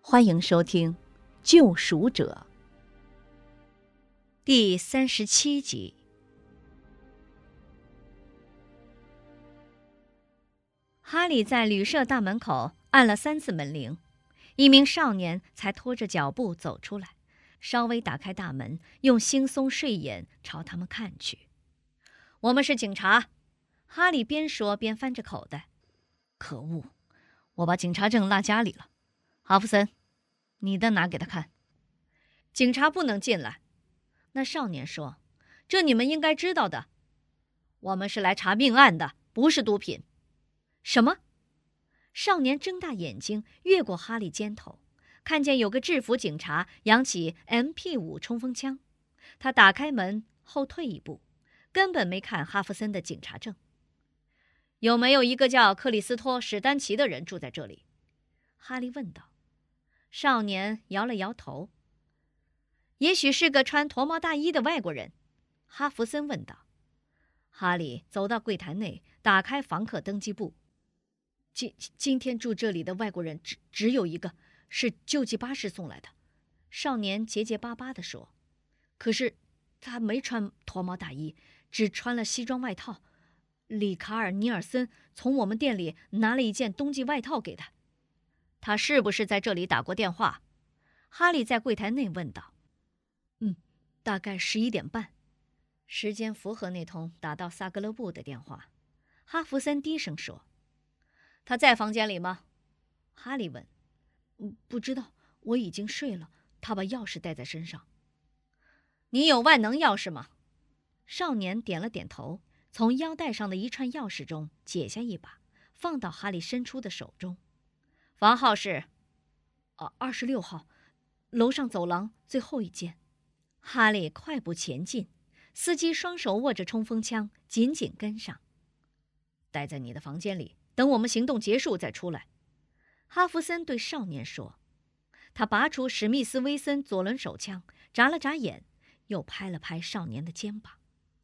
欢迎收听《救赎者》第37集。哈利在旅社大门口按了3次门铃，一名少年才拖着脚步走出来，稍微打开大门，用惺忪睡眼朝他们看去。我们是警察，哈利边说边翻着口袋。可恶，我把警察证落家里了。哈弗森，你的拿给他看。警察不能进来。那少年说，这你们应该知道的。我们是来查命案的，不是毒品。什么？少年睁大眼睛，越过哈利肩头，看见有个制服警察扬起 MP5 冲锋枪。他打开门，后退一步，根本没看哈弗森的警察证。有没有一个叫克里斯托·史丹奇的人住在这里？哈利问道。少年摇了摇头。也许是个穿驼毛大衣的外国人，哈弗森问道。哈利走到柜台内，打开房客登记簿。今天住这里的外国人只有一个，是救济巴士送来的。少年结结巴巴地说。可是他没穿驼毛大衣，只穿了西装外套。里卡尔·尼尔森从我们店里拿了一件冬季外套给他。他是不是在这里打过电话？哈利在柜台内问道。大概11点半，时间符合那通打到萨格勒布的电话。哈弗森低声说。他在房间里吗？哈利问。不知道，我已经睡了，他把钥匙带在身上。你有万能钥匙吗？少年点了点头，从腰带上的一串钥匙中解下一把，放到哈利伸出的手中。房号是26号，楼上走廊最后一间。哈利快步前进，司机双手握着冲锋枪，紧紧跟上。待在你的房间里，等我们行动结束再出来。哈弗森对少年说。他拔出史密斯威森左轮手枪，眨了眨眼，又拍了拍少年的肩膀。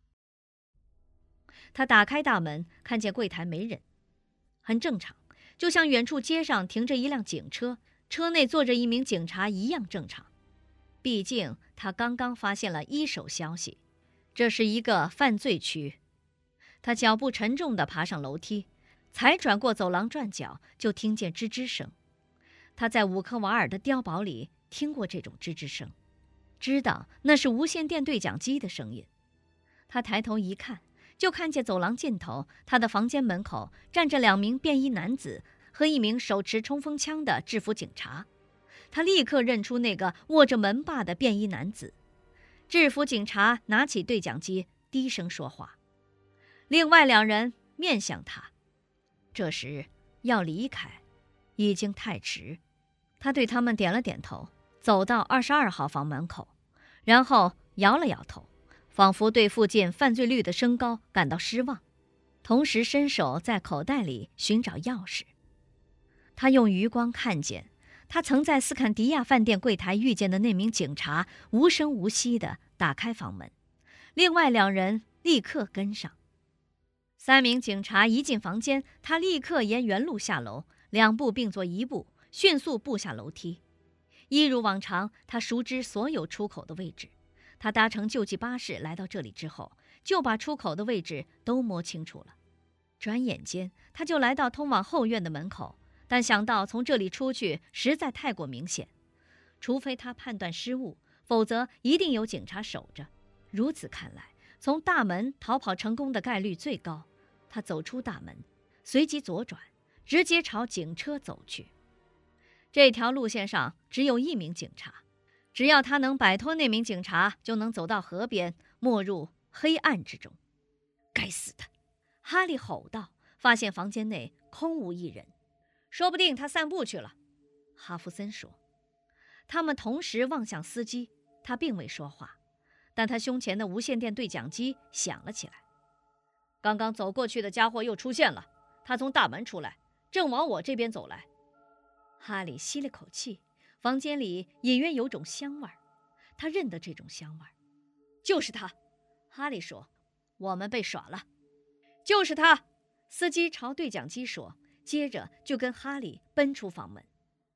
他打开大门，看见柜台没人，很正常，就像远处街上停着一辆警车，车内坐着一名警察一样正常。毕竟他刚刚发现了一手消息，这是一个犯罪区。他脚步沉重地爬上楼梯，才转过走廊转角，就听见吱吱声。他在伍克瓦尔的碉堡里听过这种吱吱声，知道那是无线电对讲机的声音。他抬头一看，就看见走廊尽头，他的房间门口站着2名便衣男子和一名手持冲锋枪的制服警察。他立刻认出那个握着门把的便衣男子。制服警察拿起对讲机，低声说话。另外2人面向他。这时要离开，已经太迟。他对他们点了点头，走到22号房门口，然后摇了摇头，仿佛对附近犯罪率的升高感到失望，同时伸手在口袋里寻找钥匙。他用余光看见他曾在斯坎迪亚饭店柜台遇见的那名警察无声无息地打开房门，另外2人立刻跟上。3名警察一进房间，他立刻沿原路下楼，2步并作1步，迅速步下楼梯。一如往常，他熟知所有出口的位置。他搭乘救济巴士来到这里之后，就把出口的位置都摸清楚了。转眼间，他就来到通往后院的门口，但想到从这里出去实在太过明显，除非他判断失误，否则一定有警察守着。如此看来，从大门逃跑成功的概率最高。他走出大门，随即左转，直接朝警车走去。这条路线上只有1名警察，只要他能摆脱那名警察，就能走到河边，没入黑暗之中。该死的！哈利吼道，发现房间内空无一人。说不定他散步去了，哈弗森说。他们同时望向司机，他并未说话，但他胸前的无线电对讲机响了起来。刚刚走过去的家伙又出现了，他从大门出来，正往我这边走来。哈利吸了口气，房间里隐约有种香味儿，他认得这种香味儿。就是他，哈利说，我们被耍了。就是他，司机朝对讲机说，接着就跟哈利奔出房门。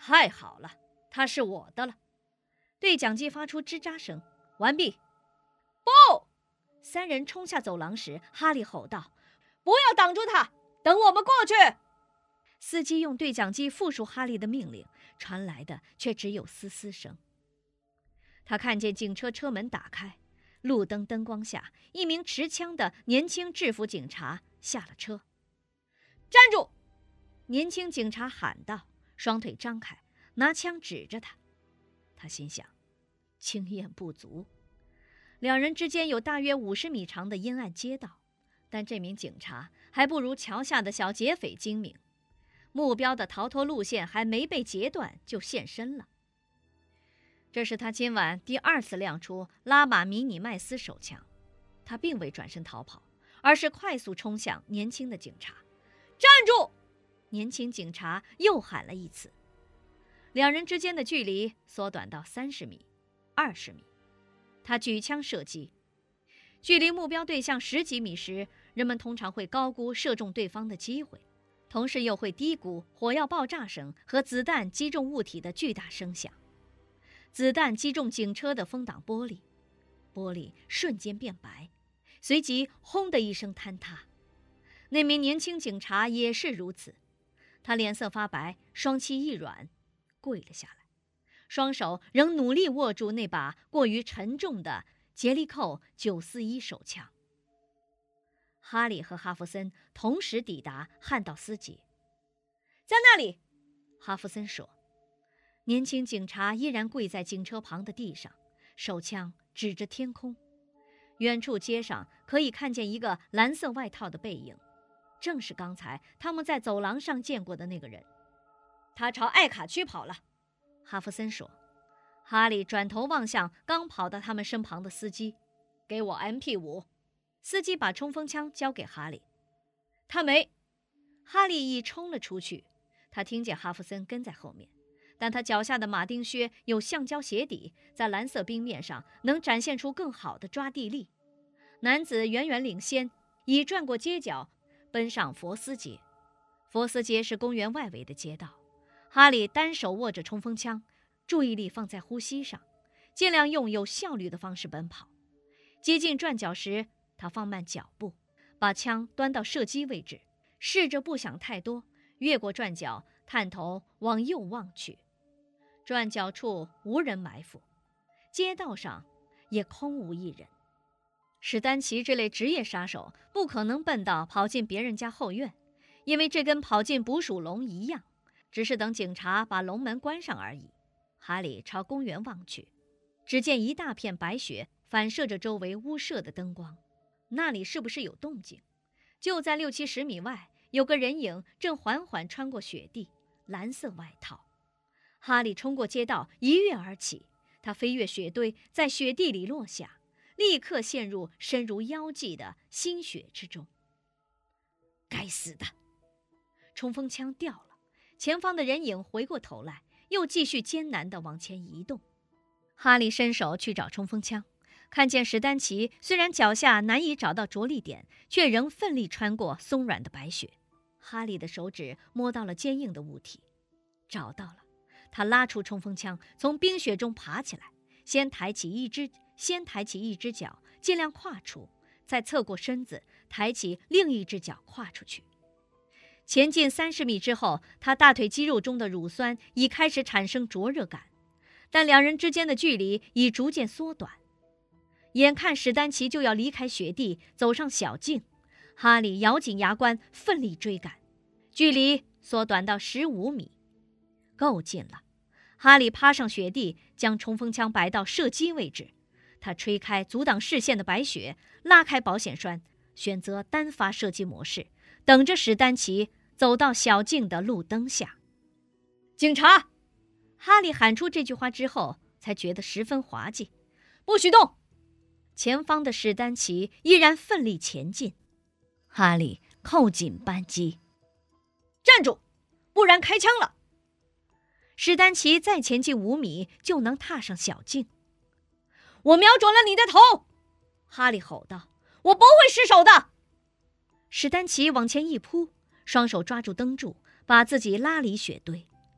太好了，他是我的了。对讲机发出吱喳声。完毕。不！三人冲下走廊时，哈利吼道：“不要挡住他，等我们过去！”司机用对讲机复述哈利的命令，传来的却只有嘶嘶声。他看见警车车门打开，路灯灯光下，一名持枪的年轻制服警察下了车。站住！年轻警察喊道，双腿张开，拿枪指着他。他心想，经验不足。两人之间有大约50米长的阴暗街道，但这名警察还不如桥下的小劫匪精明。目标的逃脱路线还没被截断，就现身了。这是他今晚第2次亮出拉玛迷你麦斯手枪。他并未转身逃跑，而是快速冲向年轻的警察。站住！年轻警察又喊了一次。两人之间的距离缩短到30米、20米。他举枪射击。距离目标对象10几米时，人们通常会高估射中对方的机会，同时又会低估火药爆炸声和子弹击中物体的巨大声响。子弹击中警车的风挡玻璃，玻璃瞬间变白，随即轰的一声坍塌。那名年轻警察也是如此，他脸色发白，双膝一软，跪了下来，双手仍努力握住那把过于沉重的杰利寇941手枪。哈利和哈弗森同时抵达汉道斯街。在那里，哈弗森说。年轻警察依然跪在警车旁的地上，手枪指着天空。远处街上可以看见一个蓝色外套的背影，正是刚才他们在走廊上见过的那个人。他朝艾卡区跑了，哈弗森说。哈利转头望向刚跑到他们身旁的司机，给我 MP5。司机把冲锋枪交给哈利。他没。哈利一冲了出去，他听见哈弗森跟在后面，但他脚下的马丁靴有橡胶鞋底，在蓝色冰面上能展现出更好的抓地力。男子远远领先，已转过街角，奔上佛斯街。佛斯街是公园外围的街道。哈利单手握着冲锋枪，注意力放在呼吸上，尽量用有效率的方式奔跑。接近转角时，他放慢脚步，把枪端到射击位置，试着不想太多，越过转角，探头往右望去。转角处无人埋伏，街道上也空无一人。史丹奇这类职业杀手不可能笨到跑进别人家后院，因为这跟跑进捕鼠笼一样，只是等警察把笼门关上而已。哈利朝公园望去，只见一大片白雪反射着周围屋舍的灯光，那里是不是有动静？就在60、70米外，有个人影正缓缓穿过雪地，蓝色外套。哈利冲过街道，一跃而起，他飞越雪堆，在雪地里落下，立刻陷入深如腰际的新雪之中。该死的！冲锋枪掉了，前方的人影回过头来，又继续艰难地往前移动。哈利伸手去找冲锋枪，看见史丹奇虽然脚下难以找到着力点，却仍奋力穿过松软的白雪。哈利的手指摸到了坚硬的物体，找到了。他拉出冲锋枪，从冰雪中爬起来，先抬起一只脚，尽量跨出，再侧过身子，抬起另一只脚跨出去。前进30米之后，他大腿肌肉中的乳酸已开始产生灼热感，但两人之间的距离已逐渐缩短。眼看史丹奇就要离开雪地，走上小径，哈利咬紧牙关，奋力追赶，距离缩短到15米。够近了，哈利趴上雪地，将冲锋枪摆到射击位置。他吹开阻挡视线的白雪，拉开保险栓，选择单发射击模式，等着史丹奇走到小径的路灯下。警察！哈利喊出这句话之后，才觉得十分滑稽。不许动！前方的史丹奇依然奋力前进。哈利扣紧扳机。站住，不然开枪了！史丹奇再前进5米就能踏上小径。我瞄准了你的头！哈利吼道。我不会失手的！史丹奇往前一扑，双手抓住灯柱，把自己拉离雪堆。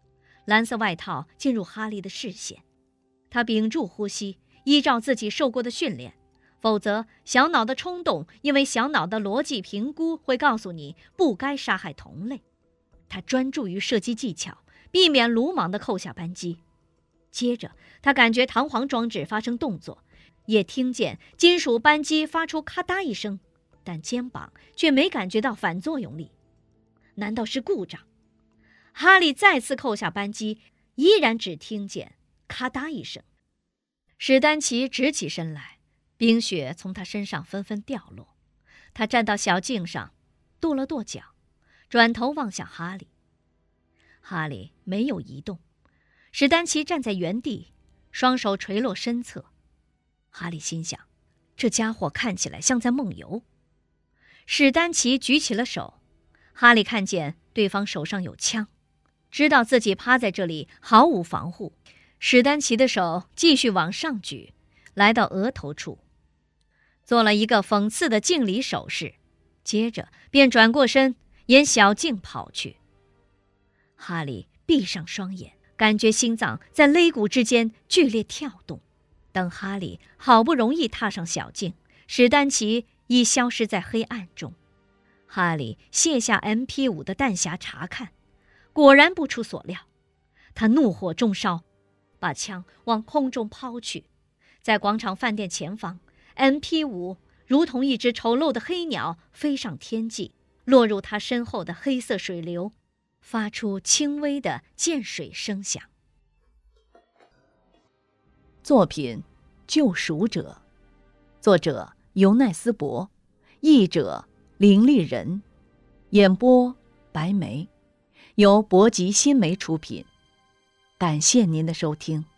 蓝色外套进入哈利的视线。他屏住呼吸，依照自己受过的训练，否则小脑的冲动，因为小脑的逻辑评估会告诉你不该杀害同类。他专注于射击技巧，避免鲁莽地扣下扳机。接着他感觉弹簧装置发生动作，也听见金属扳机发出咔嗒一声，但肩膀却没感觉到反作用力。难道是故障？哈利再次扣下扳机，依然只听见咔嗒一声。史丹奇直起身来，冰雪从他身上纷纷掉落。他站到小径上，跺了跺脚，转头望向哈利。哈利没有移动，史丹奇站在原地，双手垂落身侧。哈利心想，这家伙看起来像在梦游。史丹奇举起了手，哈利看见对方手上有枪，知道自己趴在这里毫无防护。史丹奇的手继续往上举，来到额头处，做了一个讽刺的敬礼手势，接着便转过身沿小径跑去。哈利闭上双眼，感觉心脏在肋骨之间剧烈跳动。等哈利好不容易踏上小径，史丹奇已消失在黑暗中。哈利卸下 MP5 的弹匣查看，果然不出所料，他怒火中烧，把枪往空中抛去。在广场饭店前方， MP5 如同一只丑陋的黑鸟飞上天际，落入他身后的黑色水流，发出轻微的溅水声响。 作品《救赎者》，作者尤奈斯·伯，译者林立人，演播白梅，由博吉新媒出品。感谢您的收听。